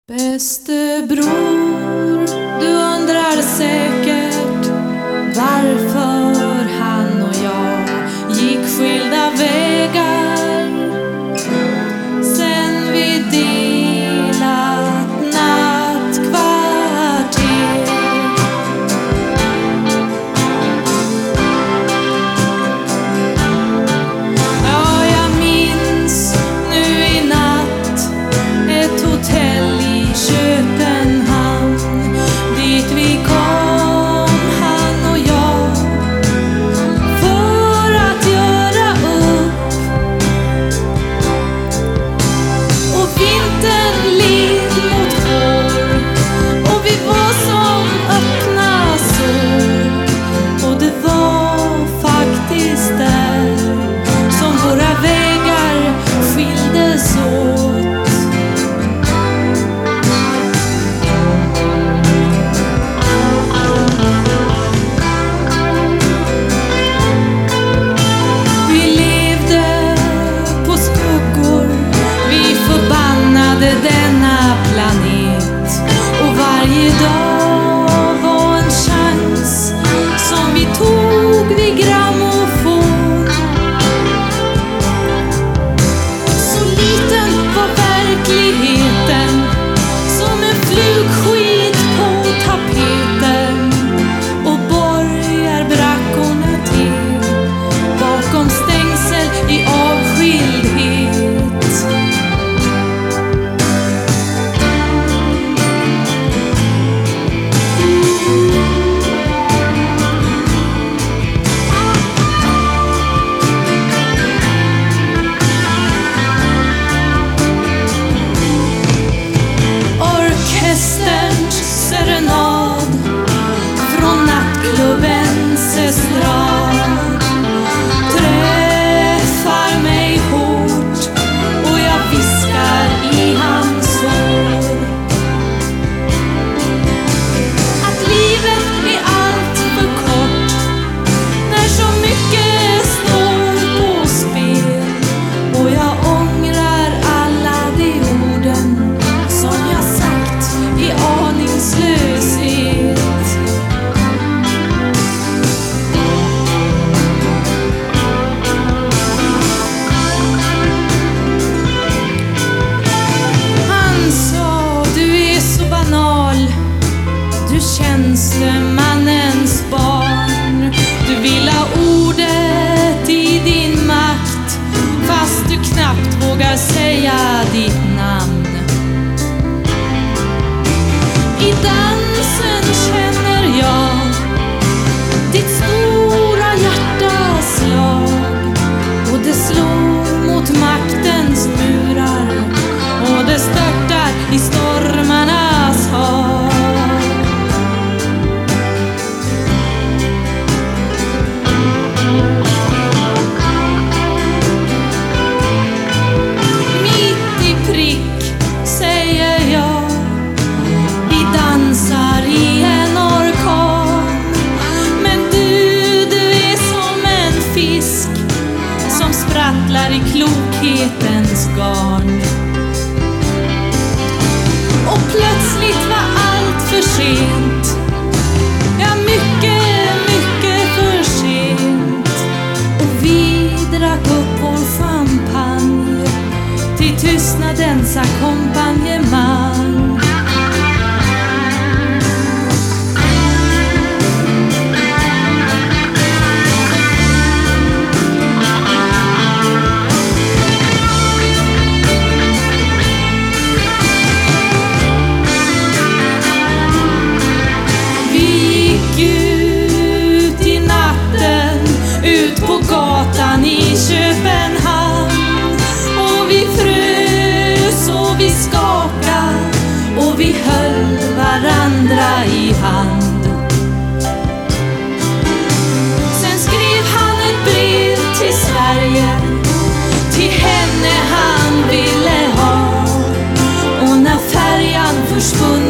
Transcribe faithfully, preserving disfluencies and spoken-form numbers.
Bäste bror, du undrar säkert varför han och jag gick skilda vägar sen vi delat nattkvarter. Ja, jag minns nu i natt ett hotell i Köpenhamn, dit vi kom, han och jag, för att göra upp. Och vintern led mot vår, och vi var som öppna sår. Och det var faktiskt där som våra vägar skildes åt. Denna planet, och varje dag var en chans som vi tog vid grammofon. Så liten var verkligheten, som en flugskit på tapeten, och borgarbrackorna till bakom stängsel i avskildhet. Serenad från nattklubbens estrad träffar mig hårt, och jag viskar i hans hår att livet är allt för kort när så mycket står på spel. Och jag ångrar alla de orden som jag sagt i aningslöshet. Han sa, du är så banal, du tjänstemannens barn. Du vill ha ordet i din makt, fast du knappt vågar säga ditt namn. I dansen känner jag ditt stora hjärtas slag, och det slår mot maktens murar, och det störtar i stormarnas hav. Mitt i prick säger jag, vi dansar i en orkan, men du, du är som en fisk som sprattlar i klokhetens garn. Och plötsligt var allt för sent, ja, mycket, mycket för sent. Och vi drack upp vår champagne till tystnadens ackompanjemang. Gatan i Köpenhamn, och vi frös och vi skakade, och vi höll varandra i hand. Sen skrev han ett brev till Sverige, till henne han ville ha, och när färjan försvunnit